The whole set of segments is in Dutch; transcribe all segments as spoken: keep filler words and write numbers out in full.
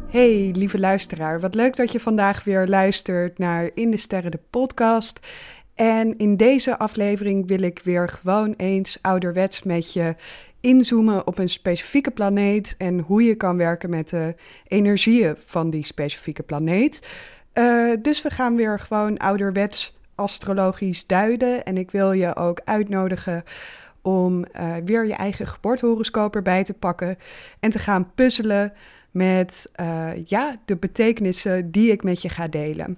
Hey, lieve luisteraar. Wat leuk dat je vandaag weer luistert naar In de Sterren, de podcast. En in deze aflevering wil ik weer gewoon eens ouderwets met je inzoomen op een specifieke planeet en hoe je kan werken met de energieën van die specifieke planeet. Uh, dus we gaan weer gewoon ouderwets astrologisch duiden. En ik wil je ook uitnodigen om uh, weer je eigen geboortehoroscoop erbij te pakken en te gaan puzzelen met uh, ja, de betekenissen die ik met je ga delen.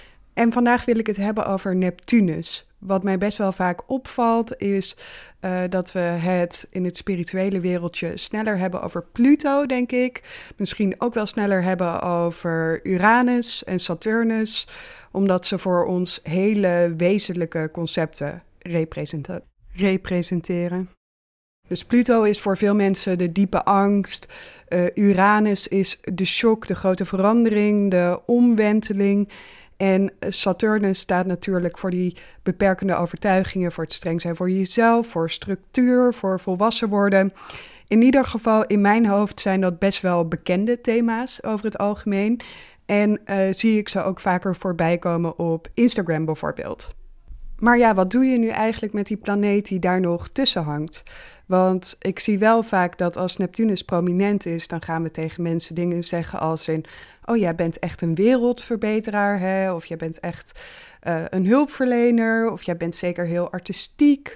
En vandaag wil ik het hebben over Neptunus. Wat mij best wel vaak opvalt is uh, dat we het in het spirituele wereldje sneller hebben over Pluto, denk ik. Misschien ook wel sneller hebben over Uranus en Saturnus, omdat ze voor ons hele wezenlijke concepten representeren. representeren. Dus Pluto is voor veel mensen de diepe angst. Uh, Uranus is de shock, de grote verandering, de omwenteling. En Saturnus staat natuurlijk voor die beperkende overtuigingen, voor het streng zijn voor jezelf, voor structuur, voor volwassen worden. In ieder geval, in mijn hoofd zijn dat best wel bekende thema's over het algemeen. En uh, zie ik ze ook vaker voorbij komen op Instagram bijvoorbeeld. Maar ja, wat doe je nu eigenlijk met die planeet die daar nog tussen hangt? Want ik zie wel vaak dat als Neptunus prominent is, dan gaan we tegen mensen dingen zeggen als in, oh, jij bent echt een wereldverbeteraar, hè? Of jij bent echt uh, een hulpverlener, of jij bent zeker heel artistiek,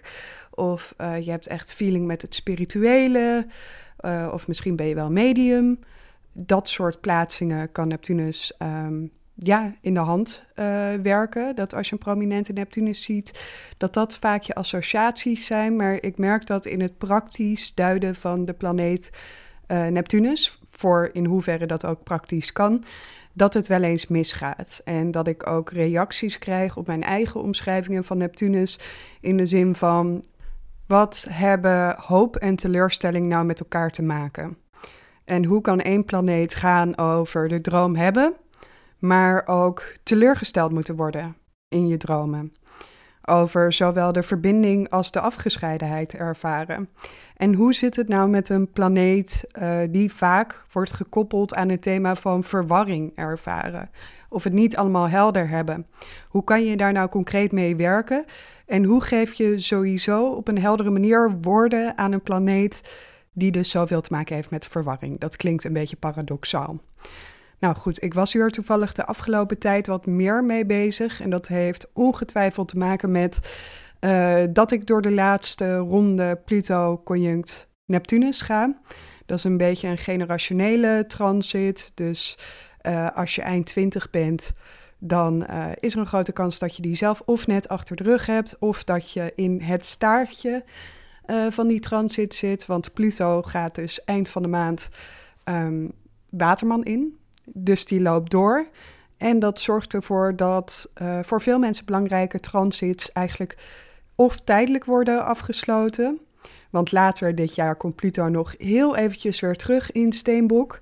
of uh, je hebt echt feeling met het spirituele, uh, of misschien ben je wel medium. Dat soort plaatsingen kan Neptunus um, ja, in de hand uh, werken. Dat als je een prominente Neptunus ziet, dat dat vaak je associaties zijn. Maar ik merk dat in het praktisch duiden van de planeet uh, Neptunus, voor in hoeverre dat ook praktisch kan, dat het wel eens misgaat. En dat ik ook reacties krijg op mijn eigen omschrijvingen van Neptunus in de zin van, wat hebben hoop en teleurstelling nou met elkaar te maken? En hoe kan één planeet gaan over de droom hebben, maar ook teleurgesteld moeten worden in je dromen? Over zowel de verbinding als de afgescheidenheid ervaren. En hoe zit het nou met een planeet uh, die vaak wordt gekoppeld aan het thema van verwarring ervaren? Of het niet allemaal helder hebben. Hoe kan je daar nou concreet mee werken? En hoe geef je sowieso op een heldere manier woorden aan een planeet die dus zoveel te maken heeft met verwarring? Dat klinkt een beetje paradoxaal. Nou goed, ik was hier toevallig de afgelopen tijd wat meer mee bezig. En dat heeft ongetwijfeld te maken met uh, dat ik door de laatste ronde Pluto conjunct Neptunus ga. Dat is een beetje een generationele transit. Dus uh, als je eind twintig bent, dan uh, is er een grote kans dat je die zelf of net achter de rug hebt, of dat je in het staartje uh, van die transit zit. Want Pluto gaat dus eind van de maand um, Waterman in. Dus die loopt door en dat zorgt ervoor dat uh, voor veel mensen belangrijke transits eigenlijk of tijdelijk worden afgesloten. Want later dit jaar komt Pluto nog heel eventjes weer terug in Steenbok.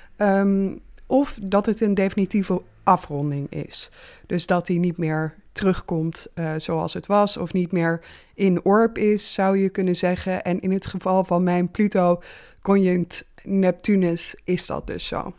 Um, of dat het een definitieve afronding is. Dus dat hij niet meer terugkomt uh, zoals het was of niet meer in orb is, zou je kunnen zeggen. En in het geval van mijn Pluto conjunct Neptunus is dat dus zo.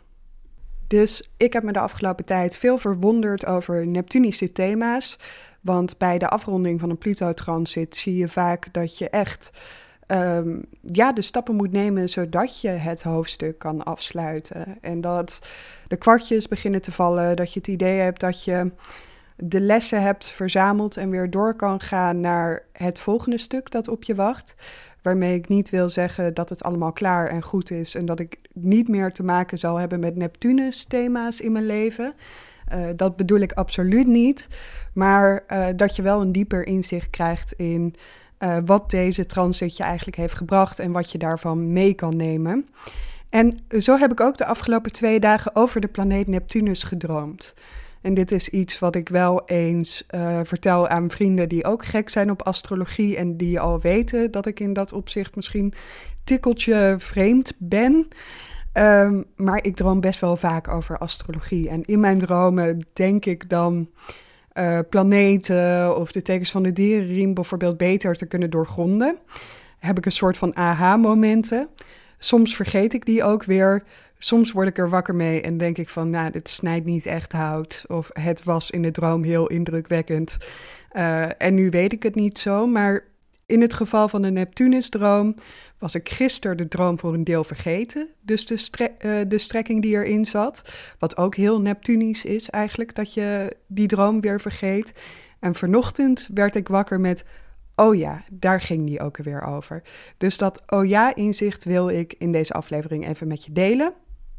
Dus ik heb me de afgelopen tijd veel verwonderd over Neptunische thema's. Want bij de afronding van een Pluto-transit zie je vaak dat je echt um, ja, de stappen moet nemen zodat je het hoofdstuk kan afsluiten. En dat de kwartjes beginnen te vallen, dat je het idee hebt dat je de lessen hebt verzameld en weer door kan gaan naar het volgende stuk dat op je wacht. Waarmee ik niet wil zeggen dat het allemaal klaar en goed is en dat ik niet meer te maken zal hebben met Neptunus-thema's in mijn leven. Uh, dat bedoel ik absoluut niet, maar uh, dat je wel een dieper inzicht krijgt in uh, wat deze transit je eigenlijk heeft gebracht en wat je daarvan mee kan nemen. En zo heb ik ook de afgelopen twee dagen over de planeet Neptunus gedroomd. En dit is iets wat ik wel eens uh, vertel aan vrienden die ook gek zijn op astrologie en die al weten dat ik in dat opzicht misschien tikkeltje vreemd ben. Um, maar ik droom best wel vaak over astrologie. En in mijn dromen denk ik dan uh, planeten of de tekens van de dierenriem bijvoorbeeld beter te kunnen doorgronden. Heb ik een soort van aha-momenten. Soms vergeet ik die ook weer. soms word ik er wakker mee en denk ik van, nou, dit snijdt niet echt hout. Of het was in de droom heel indrukwekkend. Uh, en nu weet ik het niet zo, maar in het geval van de Neptunusdroom was ik gisteren de droom voor een deel vergeten. Dus de, stre- uh, de strekking die erin zat, wat ook heel Neptunisch is eigenlijk, dat je die droom weer vergeet. En vanochtend werd ik wakker met, oh ja, daar ging die ook weer over. Dus dat oh ja inzicht wil ik in deze aflevering even met je delen.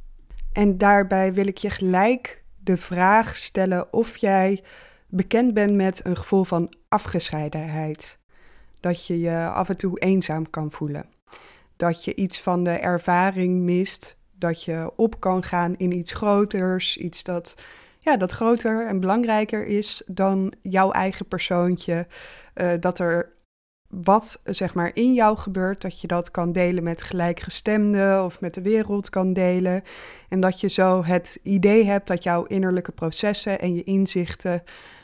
En daarbij wil ik je gelijk de vraag stellen of jij bekend bent met een gevoel van afgescheidenheid. Dat je je af en toe eenzaam kan voelen. Dat je iets van de ervaring mist. Dat je op kan gaan in iets groters. Iets dat, ja, dat groter en belangrijker is dan jouw eigen persoontje. Uh, dat er wat zeg maar in jou gebeurt, dat je dat kan delen met gelijkgestemden of met de wereld kan delen. En dat je zo het idee hebt dat jouw innerlijke processen en je inzichten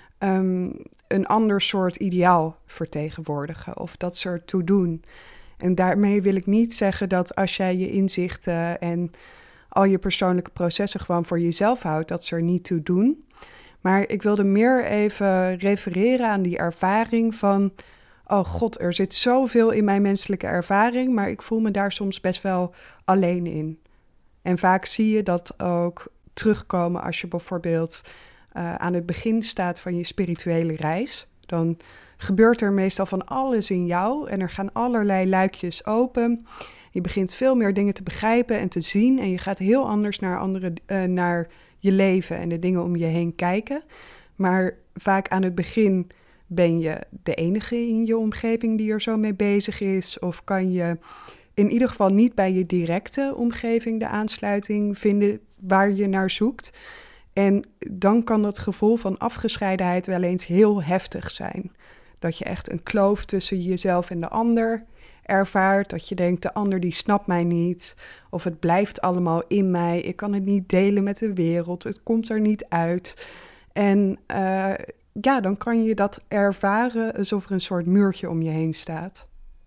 um, een ander soort ideaal vertegenwoordigen of dat ze ertoe doen. En daarmee wil ik niet zeggen dat als jij je inzichten en al je persoonlijke processen gewoon voor jezelf houdt, dat ze er niet toe doen. Maar ik wilde meer even refereren aan die ervaring van, oh god, er zit zoveel in mijn menselijke ervaring, maar ik voel me daar soms best wel alleen in. En vaak zie je dat ook terugkomen als je bijvoorbeeld uh, aan het begin staat van je spirituele reis. Dan gebeurt er meestal van alles in jou en er gaan allerlei luikjes open. Je begint veel meer dingen te begrijpen en te zien en je gaat heel anders naar, andere, uh, naar je leven en de dingen om je heen kijken. Maar vaak aan het begin ben je de enige in je omgeving die er zo mee bezig is? Of kan je in ieder geval niet bij je directe omgeving de aansluiting vinden waar je naar zoekt? En dan kan dat gevoel van afgescheidenheid wel eens heel heftig zijn. Dat je echt een kloof tussen jezelf en de ander ervaart. Dat je denkt, de ander die snapt mij niet. Of het blijft allemaal in mij. Ik kan het niet delen met de wereld. Het komt er niet uit. En uh, ja, dan kan je dat ervaren alsof er een soort muurtje om je heen staat.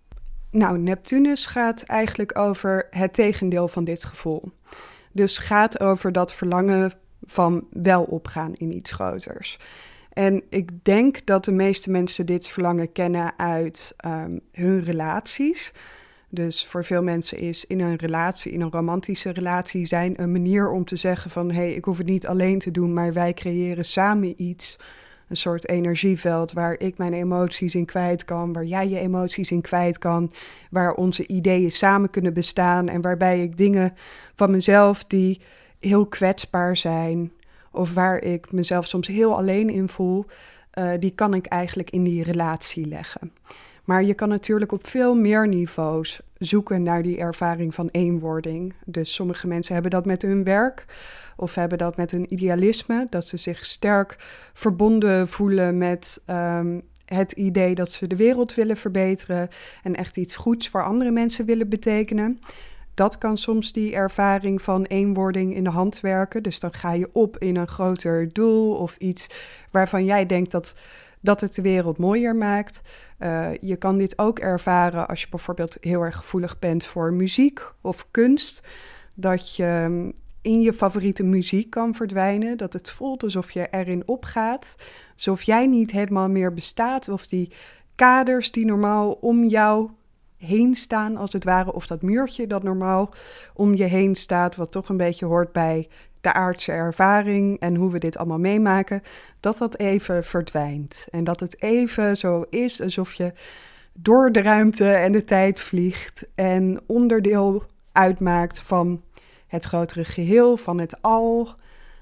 Nou, Neptunus gaat eigenlijk over het tegendeel van dit gevoel. Dus gaat over dat verlangen van wel opgaan in iets groters. En ik denk dat de meeste mensen dit verlangen kennen uit um, hun relaties. Dus voor veel mensen is in een relatie, in een romantische relatie zijn een manier om te zeggen van, hé, hey, ik hoef het niet alleen te doen, maar wij creëren samen iets. Een soort energieveld waar ik mijn emoties in kwijt kan, waar jij je emoties in kwijt kan, waar onze ideeën samen kunnen bestaan en waarbij ik dingen van mezelf die heel kwetsbaar zijn of waar ik mezelf soms heel alleen in voel, uh, die kan ik eigenlijk in die relatie leggen. Maar je kan natuurlijk op veel meer niveaus zoeken naar die ervaring van eenwording. Dus sommige mensen hebben dat met hun werk of hebben dat met hun idealisme, dat ze zich sterk verbonden voelen met um, het idee dat ze de wereld willen verbeteren en echt iets goeds voor andere mensen willen betekenen. Dat kan soms die ervaring van eenwording in de hand werken. Dus dan ga je op in een groter doel of iets waarvan jij denkt dat, dat het de wereld mooier maakt. Uh, je kan dit ook ervaren als je bijvoorbeeld heel erg gevoelig bent voor muziek of kunst. Dat je in je favoriete muziek kan verdwijnen. Dat het voelt alsof je erin opgaat. Alsof jij niet helemaal meer bestaat. Of die kaders die normaal om jou heen staan als het ware. Of dat muurtje dat normaal om je heen staat. Wat toch een beetje hoort bij de aardse ervaring en hoe we dit allemaal meemaken. Dat dat even verdwijnt. En dat het even zo is alsof je door de ruimte en de tijd vliegt. En onderdeel uitmaakt van het grotere geheel, van het al.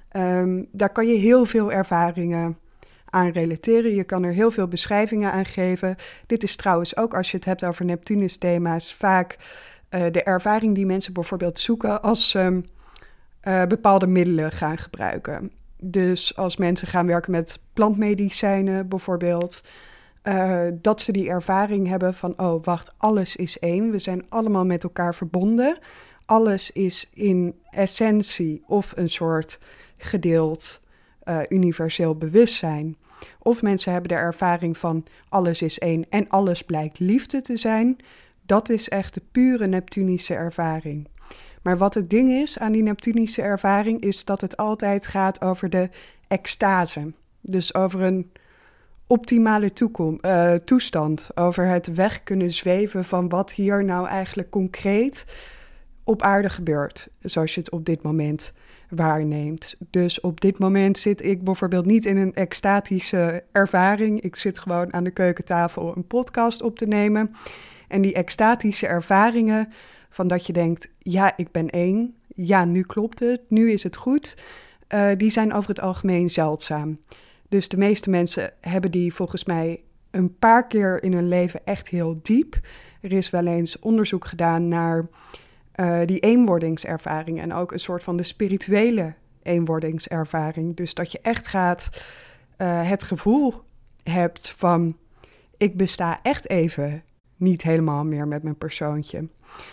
Um, daar kan je heel veel ervaringen aan relateren. Je kan er heel veel beschrijvingen aan geven. Dit is trouwens ook, als je het hebt over Neptunus-thema's, vaak uh, de ervaring die mensen bijvoorbeeld zoeken als ze um, uh, bepaalde middelen gaan gebruiken. Dus als mensen gaan werken met plantmedicijnen bijvoorbeeld, uh, dat ze die ervaring hebben van, oh wacht, alles is één. We zijn allemaal met elkaar verbonden. Alles is in essentie of een soort gedeeld uh, universeel bewustzijn. Of mensen hebben de ervaring van alles is één en alles blijkt liefde te zijn. Dat is echt de pure Neptunische ervaring. Maar wat het ding is aan die Neptunische ervaring, is dat het altijd gaat over de extase. Dus over een optimale toekom- uh, toestand, over het weg kunnen zweven van wat hier nou eigenlijk concreet op aarde gebeurt, zoals je het op dit moment waarneemt. Dus op dit moment zit ik bijvoorbeeld niet in een extatische ervaring. Ik zit gewoon aan de keukentafel een podcast op te nemen. En die extatische ervaringen van dat je denkt, ja, ik ben één. Ja, nu klopt het. Nu is het goed. Uh, die zijn over het algemeen zeldzaam. Dus de meeste mensen hebben die volgens mij een paar keer in hun leven echt heel diep. Er is wel eens onderzoek gedaan naar uh, die eenwordingservaring en ook een soort van de spirituele eenwordingservaring. Dus dat je echt gaat uh, het gevoel hebt van, ik besta echt even niet helemaal meer met mijn persoontje.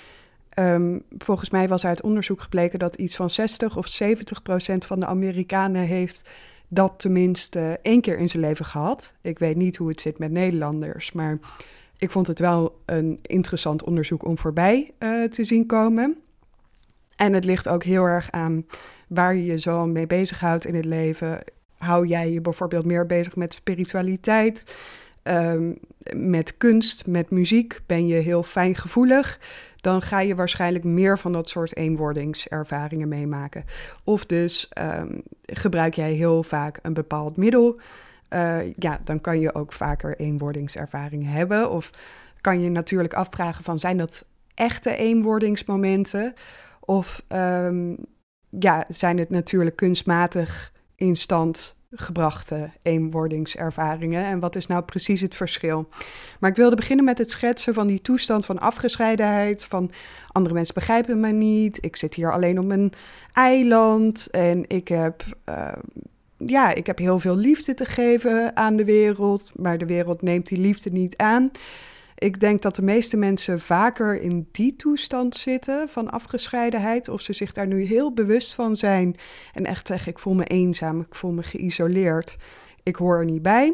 Um, volgens mij was uit onderzoek gebleken dat iets van zestig of zeventig procent van de Amerikanen heeft dat tenminste één keer in zijn leven gehad. Ik weet niet hoe het zit met Nederlanders, maar ik vond het wel een interessant onderzoek om voorbij uh, te zien komen. En het ligt ook heel erg aan waar je je zo mee bezighoudt in het leven. Hou jij je bijvoorbeeld meer bezig met spiritualiteit, um, met kunst, met muziek? Ben je heel fijngevoelig? Dan ga je waarschijnlijk meer van dat soort eenwordingservaringen meemaken. Of dus um, gebruik jij heel vaak een bepaald middel. Uh, ja, dan kan je ook vaker eenwordingservaringen hebben. Of kan je natuurlijk afvragen van, zijn dat echte eenwordingsmomenten? Of um, ja, zijn het natuurlijk kunstmatig in stand gebrachte eenwordingservaringen en wat is nou precies het verschil? Maar ik wilde beginnen met het schetsen van die toestand van afgescheidenheid, van andere mensen begrijpen me niet, ik zit hier alleen op mijn eiland en ik heb, uh, ja, ik heb heel veel liefde te geven aan de wereld, maar de wereld neemt die liefde niet aan. Ik denk dat de meeste mensen vaker in die toestand zitten van afgescheidenheid, of ze zich daar nu heel bewust van zijn en echt zeggen, ik voel me eenzaam, ik voel me geïsoleerd, ik hoor er niet bij,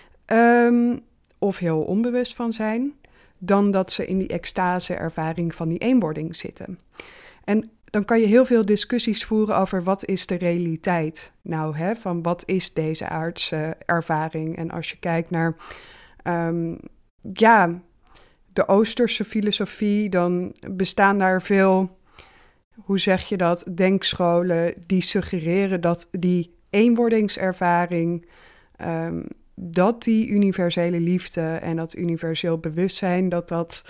um, of heel onbewust van zijn, dan dat ze in die extase-ervaring van die eenwording zitten. En dan kan je heel veel discussies voeren over wat is de realiteit nou, hè, van wat is deze aardse ervaring. En als je kijkt naar, um, ja, de Oosterse filosofie, dan bestaan daar veel, hoe zeg je dat, denkscholen die suggereren dat die eenwordingservaring, um, dat die universele liefde en dat universeel bewustzijn, dat dat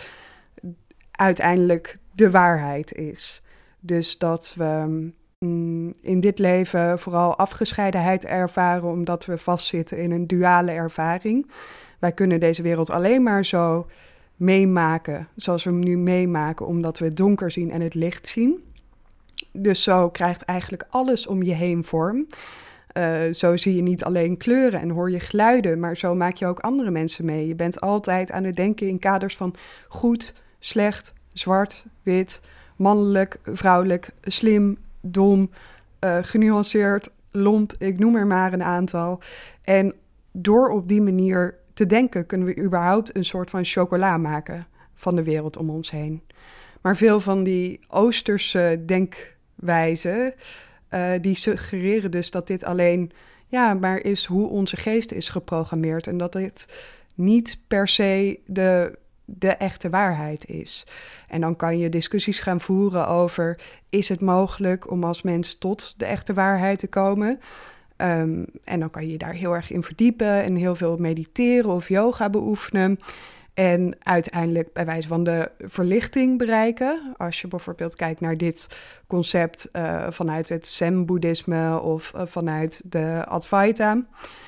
uiteindelijk de waarheid is. Dus dat we mm, in dit leven vooral afgescheidenheid ervaren omdat we vastzitten in een duale ervaring. Wij kunnen deze wereld alleen maar zo meemaken zoals we hem nu meemaken, omdat we het donker zien en het licht zien. Dus zo krijgt eigenlijk alles om je heen vorm. Uh, zo zie je niet alleen kleuren en hoor je geluiden, maar zo maak je ook andere mensen mee. Je bent altijd aan het denken in kaders van goed, slecht, zwart, wit, mannelijk, vrouwelijk, slim, dom, uh, genuanceerd, lomp, ik noem er maar een aantal. En door op die manier te denken kunnen we überhaupt een soort van chocola maken van de wereld om ons heen. Maar veel van die Oosterse denkwijzen, uh, die suggereren dus dat dit alleen, ja, maar is hoe onze geest is geprogrammeerd en dat dit niet per se de, de echte waarheid is. En dan kan je discussies gaan voeren over, is het mogelijk om als mens tot de echte waarheid te komen? Um, en dan kan je je daar heel erg in verdiepen en heel veel mediteren of yoga beoefenen. En uiteindelijk bij wijze van de verlichting bereiken. Als je bijvoorbeeld kijkt naar dit concept uh, vanuit het Zen-boeddhisme of uh, vanuit de Advaita.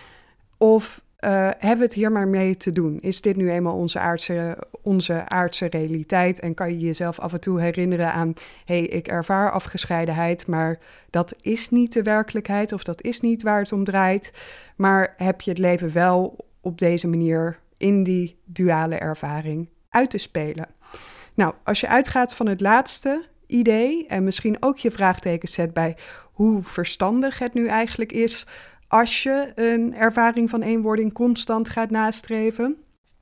Of uh, hebben we het hier maar mee te doen? Is dit nu eenmaal onze aardse, onze aardse realiteit? En kan je jezelf af en toe herinneren aan, hé, hey, ik ervaar afgescheidenheid, maar dat is niet de werkelijkheid of dat is niet waar het om draait. Maar heb je het leven wel op deze manier in die duale ervaring uit te spelen? Nou, als je uitgaat van het laatste idee en misschien ook je vraagtekens zet bij hoe verstandig het nu eigenlijk is als je een ervaring van eenwording constant gaat nastreven,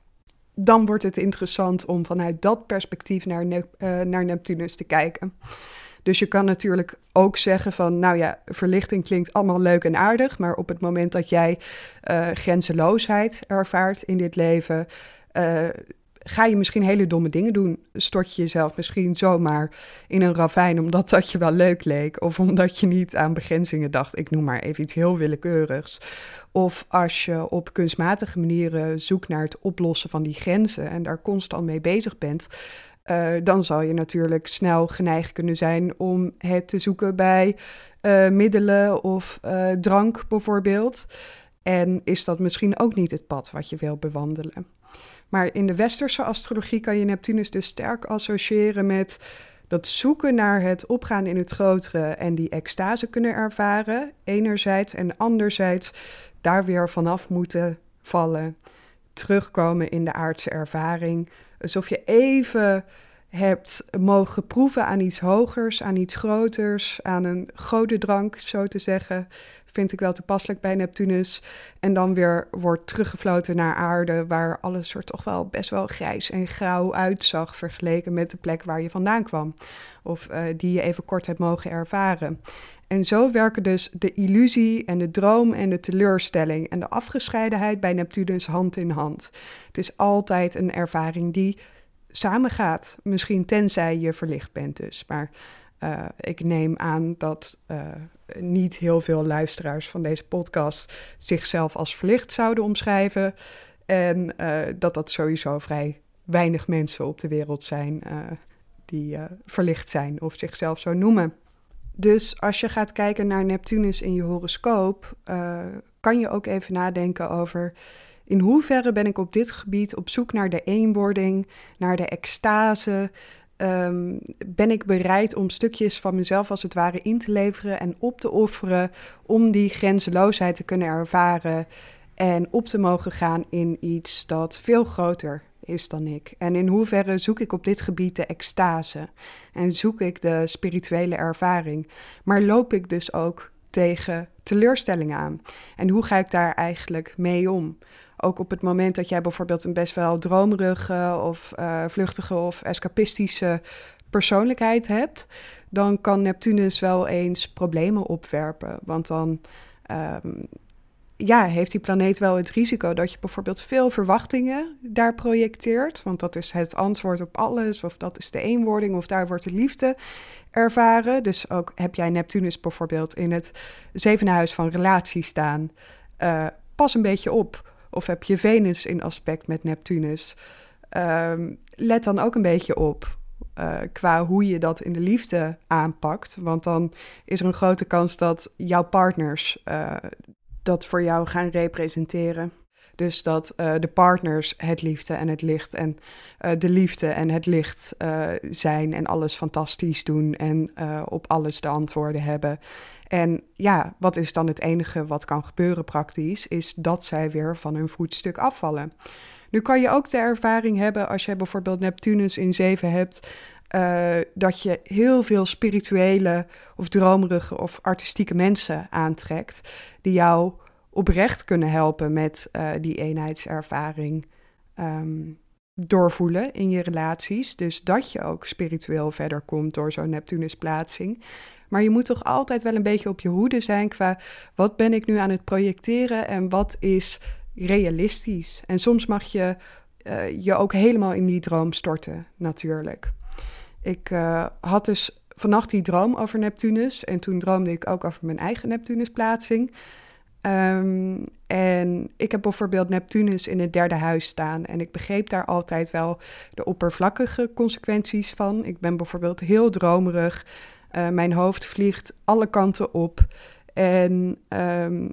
dan wordt het interessant om vanuit dat perspectief naar, Nep- uh, naar Neptunus te kijken. Dus je kan natuurlijk ook zeggen van, nou ja, verlichting klinkt allemaal leuk en aardig, maar op het moment dat jij uh, grenzeloosheid ervaart in dit leven, uh, ga je misschien hele domme dingen doen. Stort je jezelf misschien zomaar in een ravijn omdat dat je wel leuk leek, of omdat je niet aan begrenzingen dacht. Ik noem maar even iets heel willekeurigs. Of als je op kunstmatige manieren zoekt naar het oplossen van die grenzen en daar constant mee bezig bent, Uh, dan zal je natuurlijk snel geneigd kunnen zijn om het te zoeken bij uh, middelen of uh, drank bijvoorbeeld. En is dat misschien ook niet het pad wat je wil bewandelen. Maar in de westerse astrologie kan je Neptunus dus sterk associëren met dat zoeken naar het opgaan in het grotere en die extase kunnen ervaren, enerzijds, en anderzijds daar weer vanaf moeten vallen, terugkomen in de aardse ervaring. Alsof je even hebt mogen proeven aan iets hogers, aan iets groters, aan een godendrank, zo te zeggen. Vind ik wel toepasselijk bij Neptunus. En dan weer wordt teruggefloten naar aarde, waar alles er toch wel best wel grijs en grauw uitzag, vergeleken met de plek waar je vandaan kwam. Of uh, die je even kort hebt mogen ervaren. En zo werken dus de illusie en de droom en de teleurstelling en de afgescheidenheid bij Neptunus hand in hand. Het is altijd een ervaring die samengaat, misschien tenzij je verlicht bent dus. Maar uh, ik neem aan dat uh, niet heel veel luisteraars van deze podcast zichzelf als verlicht zouden omschrijven. En uh, dat dat sowieso vrij weinig mensen op de wereld zijn uh, die uh, verlicht zijn of zichzelf zo noemen. Dus als je gaat kijken naar Neptunus in je horoscoop, uh, kan je ook even nadenken over in hoeverre ben ik op dit gebied op zoek naar de eenwording, naar de extase. Um, ben ik bereid om stukjes van mezelf als het ware in te leveren en op te offeren om die grenzeloosheid te kunnen ervaren en op te mogen gaan in iets dat veel groter is dan ik. En in hoeverre zoek ik op dit gebied de extase en zoek ik de spirituele ervaring. Maar loop ik dus ook tegen teleurstellingen aan? En hoe ga ik daar eigenlijk mee om? Ook op het moment dat jij bijvoorbeeld een best wel dromerige of uh, vluchtige of escapistische persoonlijkheid hebt, dan kan Neptunus wel eens problemen opwerpen. Want dan um, ja, heeft die planeet wel het risico dat je bijvoorbeeld veel verwachtingen daar projecteert. Want dat is het antwoord op alles, of dat is de eenwording, of daar wordt de liefde ervaren. Dus ook heb jij Neptunus bijvoorbeeld in het zevende huis van relatie staan. Uh, pas een beetje op. Of heb je Venus in aspect met Neptunus. Um, let dan ook een beetje op uh, qua hoe je dat in de liefde aanpakt. Want dan is er een grote kans dat jouw partners uh, dat voor jou gaan representeren. Dus dat uh, de partners het liefde en het licht en uh, de liefde en het licht uh, zijn en alles fantastisch doen en uh, op alles de antwoorden hebben. En ja, wat is dan het enige wat kan gebeuren praktisch, is dat zij weer van hun voetstuk afvallen. Nu kan je ook de ervaring hebben als jij bijvoorbeeld Neptunus in zeven hebt, uh, dat je heel veel spirituele of dromerige of artistieke mensen aantrekt die jou oprecht kunnen helpen met uh, die eenheidservaring um, doorvoelen in je relaties. Dus dat je ook spiritueel verder komt door zo'n Neptunus-plaatsing. Maar je moet toch altijd wel een beetje op je hoede zijn qua wat ben ik nu aan het projecteren en wat is realistisch. En soms mag je uh, je ook helemaal in die droom storten, natuurlijk. Ik uh, had dus vannacht die droom over Neptunus en toen droomde ik ook over mijn eigen Neptunus-plaatsing. Um, en ik heb bijvoorbeeld Neptunus in het derde huis staan en ik begreep daar altijd wel de oppervlakkige consequenties van. Ik ben bijvoorbeeld heel dromerig, uh, mijn hoofd vliegt alle kanten op en um,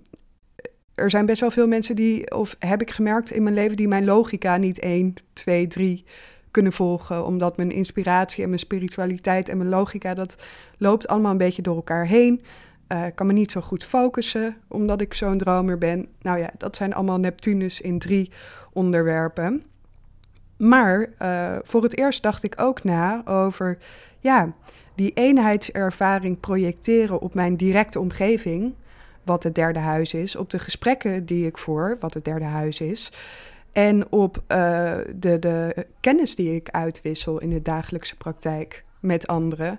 er zijn best wel veel mensen die, of heb ik gemerkt in mijn leven, die mijn logica niet één, twee, drie kunnen volgen, omdat mijn inspiratie en mijn spiritualiteit en mijn logica, dat loopt allemaal een beetje door elkaar heen. Ik uh, kan me niet zo goed focussen, omdat ik zo'n dromer ben. Nou ja, dat zijn allemaal Neptunus in drie onderwerpen. Maar uh, voor het eerst dacht ik ook na over, ja, die eenheidservaring projecteren op mijn directe omgeving, wat het derde huis is, op de gesprekken die ik voer, wat het derde huis is, en op uh, de, de kennis die ik uitwissel in de dagelijkse praktijk met anderen.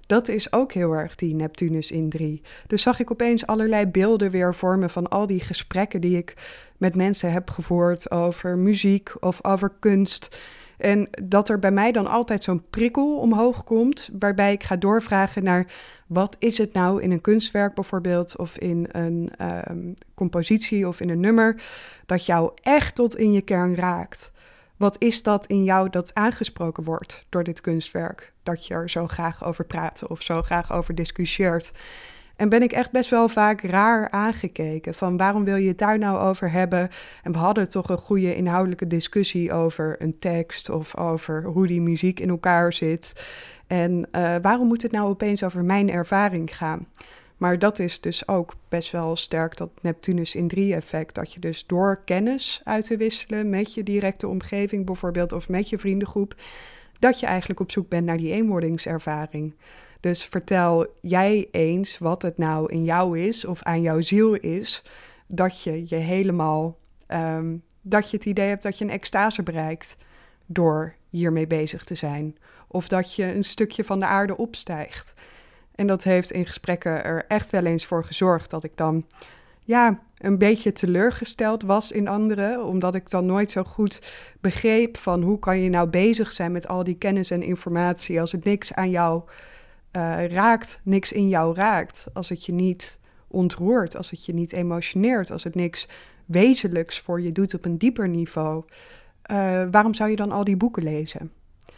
dat is ook heel erg die Neptunus in drie. Dus zag ik opeens allerlei beelden weer vormen van al die gesprekken die ik met mensen heb gevoerd over muziek of over kunst. En dat er bij mij dan altijd zo'n prikkel omhoog komt, waarbij ik ga doorvragen naar wat is het nou in een kunstwerk bijvoorbeeld, of in een um, compositie of in een nummer, dat jou echt tot in je kern raakt. Wat is dat in jou dat aangesproken wordt door dit kunstwerk, dat je er zo graag over praat of zo graag over discussieert? En ben ik echt best wel vaak raar aangekeken van waarom wil je het daar nou over hebben? En we hadden toch een goede inhoudelijke discussie over een tekst of over hoe die muziek in elkaar zit. En uh, waarom moet het nou opeens over mijn ervaring gaan? Maar dat is dus ook best wel sterk dat Neptunus in drie effect. Dat je dus door kennis uit te wisselen met je directe omgeving bijvoorbeeld of met je vriendengroep, dat je eigenlijk op zoek bent naar die eenwordingservaring. Dus vertel jij eens wat het nou in jou is of aan jouw ziel is, dat je je helemaal, um, dat je het idee hebt dat je een extase bereikt door hiermee bezig te zijn. Of dat je een stukje van de aarde opstijgt. En dat heeft in gesprekken er echt wel eens voor gezorgd dat ik dan ja, een beetje teleurgesteld was in anderen, omdat ik dan nooit zo goed begreep van hoe kan je nou bezig zijn met al die kennis en informatie als het niks aan jou uh, raakt, niks in jou raakt, als het je niet ontroert, als het je niet emotioneert, als het niks wezenlijks voor je doet op een dieper niveau. Uh, waarom zou je dan al die boeken lezen?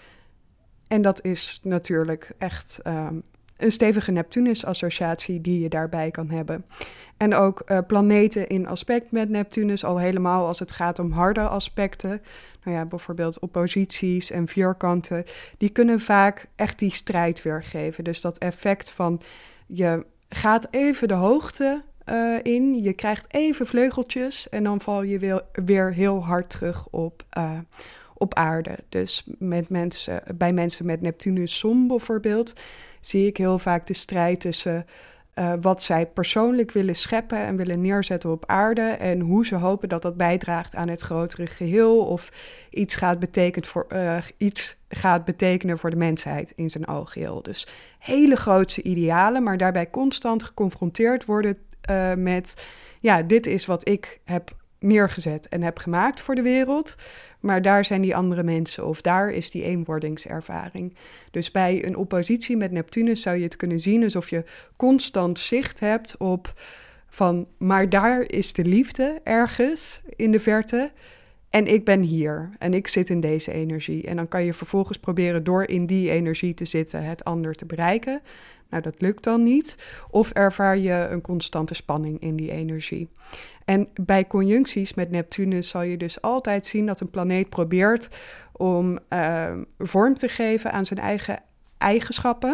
En dat is natuurlijk echt um, een stevige Neptunus-associatie die je daarbij kan hebben. En ook uh, planeten in aspect met Neptunus, al helemaal als het gaat om harde aspecten. Nou ja, bijvoorbeeld opposities en vierkanten, die kunnen vaak echt die strijd weergeven. Dus dat effect van je gaat even de hoogte uh, in, je krijgt even vleugeltjes en dan val je weer, weer heel hard terug op, uh, op aarde. Dus met mensen, bij mensen met Neptunus-zon bijvoorbeeld zie ik heel vaak de strijd tussen uh, wat zij persoonlijk willen scheppen en willen neerzetten op aarde en hoe ze hopen dat dat bijdraagt aan het grotere geheel of iets gaat, betekent voor, uh, iets gaat betekenen voor de mensheid in zijn algeheel. Dus hele grootse idealen, maar daarbij constant geconfronteerd worden uh, met, ja, dit is wat ik heb neergezet en heb gemaakt voor de wereld, maar daar zijn die andere mensen of daar is die eenwordingservaring. Dus bij een oppositie met Neptunus zou je het kunnen zien alsof je constant zicht hebt op van, maar daar is de liefde ergens in de verte en ik ben hier en ik zit in deze energie. En dan kan je vervolgens proberen door in die energie te zitten het ander te bereiken. Nou, dat lukt dan niet. Of ervaar je een constante spanning in die energie. En bij conjuncties met Neptunus zal je dus altijd zien dat een planeet probeert om uh, vorm te geven aan zijn eigen eigenschappen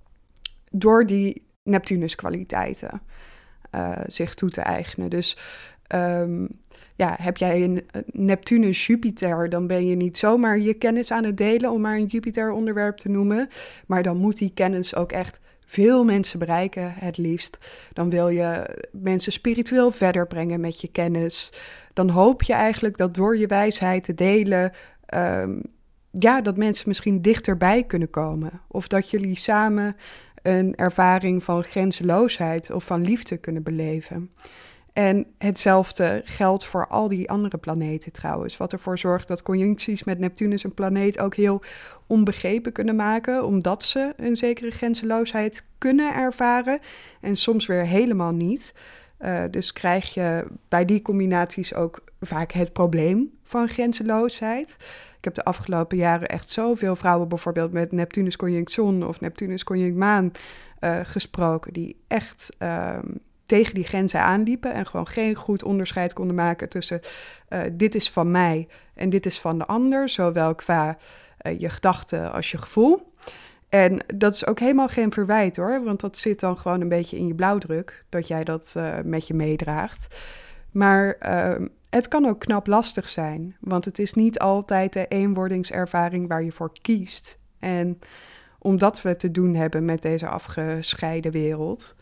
door die Neptunus-kwaliteiten uh, zich toe te eigenen. Dus um, ja, heb jij een Neptunus-Jupiter, dan ben je niet zomaar je kennis aan het delen, om maar een Jupiter-onderwerp te noemen, maar dan moet die kennis ook echt veel mensen bereiken, het liefst. Dan wil je mensen spiritueel verder brengen met je kennis. Dan hoop je eigenlijk dat door je wijsheid te delen, um, ja, dat mensen misschien dichterbij kunnen komen. Of dat jullie samen een ervaring van grenzeloosheid of van liefde kunnen beleven. En hetzelfde geldt voor al die andere planeten trouwens. Wat ervoor zorgt dat conjuncties met Neptunus een planeet ook heel onbegrepen kunnen maken, omdat ze een zekere grenzeloosheid kunnen ervaren en soms weer helemaal niet. Uh, dus krijg je bij die combinaties ook vaak het probleem van grenzeloosheid. Ik heb de afgelopen jaren echt zoveel vrouwen bijvoorbeeld met Neptunus conjunct zon of Neptunus conjunct maan uh, gesproken, die echt Uh, tegen die grenzen aanliepen en gewoon geen goed onderscheid konden maken tussen uh, dit is van mij en dit is van de ander, zowel qua uh, je gedachten als je gevoel. En dat is ook helemaal geen verwijt hoor, want dat zit dan gewoon een beetje in je blauwdruk, dat jij dat uh, met je meedraagt. Maar uh, het kan ook knap lastig zijn, want het is niet altijd de eenwordingservaring waar je voor kiest. En omdat we te doen hebben met deze afgescheiden wereld,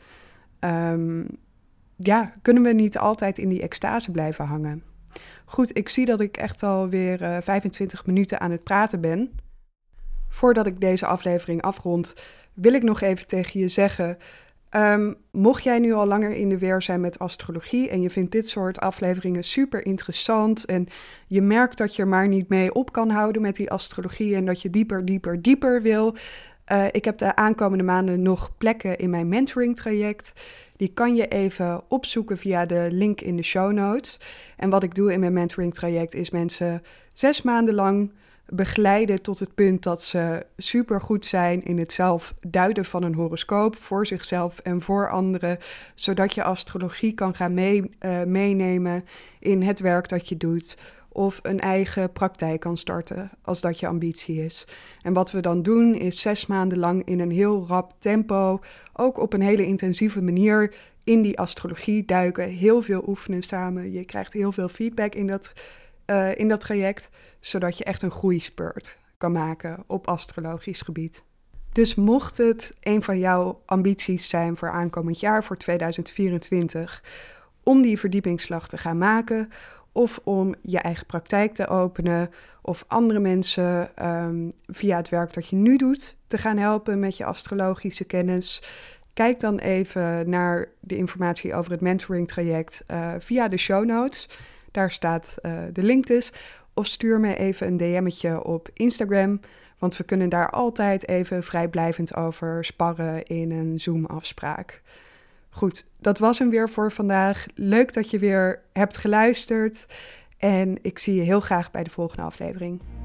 Um, ja, kunnen we niet altijd in die extase blijven hangen. Goed, ik zie dat ik echt alweer uh, vijfentwintig minuten aan het praten ben. Voordat ik deze aflevering afrond, wil ik nog even tegen je zeggen, um, mocht jij nu al langer in de weer zijn met astrologie en je vindt dit soort afleveringen super interessant en je merkt dat je er maar niet mee op kan houden met die astrologie en dat je dieper, dieper, dieper wil. Uh, ik heb de aankomende maanden nog plekken in mijn mentoring traject. Die kan je even opzoeken via de link in de show notes. En wat ik doe in mijn mentoring traject is mensen zes maanden lang begeleiden tot het punt dat ze supergoed zijn in het zelf duiden van een horoscoop voor zichzelf en voor anderen, zodat je astrologie kan gaan mee, uh, meenemen in het werk dat je doet of een eigen praktijk kan starten als dat je ambitie is. En wat we dan doen is zes maanden lang in een heel rap tempo, ook op een hele intensieve manier in die astrologie duiken, heel veel oefenen samen. Je krijgt heel veel feedback in dat Uh, in dat traject, zodat je echt een groeispurt kan maken op astrologisch gebied. Dus mocht het een van jouw ambities zijn voor aankomend jaar, voor tweeduizend vierentwintig, om die verdiepingsslag te gaan maken, of om je eigen praktijk te openen, of andere mensen um, via het werk dat je nu doet te gaan helpen met je astrologische kennis, kijk dan even naar de informatie over het mentoring traject uh, via de show notes. Daar staat uh, de link dus. Of stuur me even een D M'tje op Instagram. Want we kunnen daar altijd even vrijblijvend over sparren in een Zoom-afspraak. Goed, dat was hem weer voor vandaag. Leuk dat je weer hebt geluisterd. En ik zie je heel graag bij de volgende aflevering.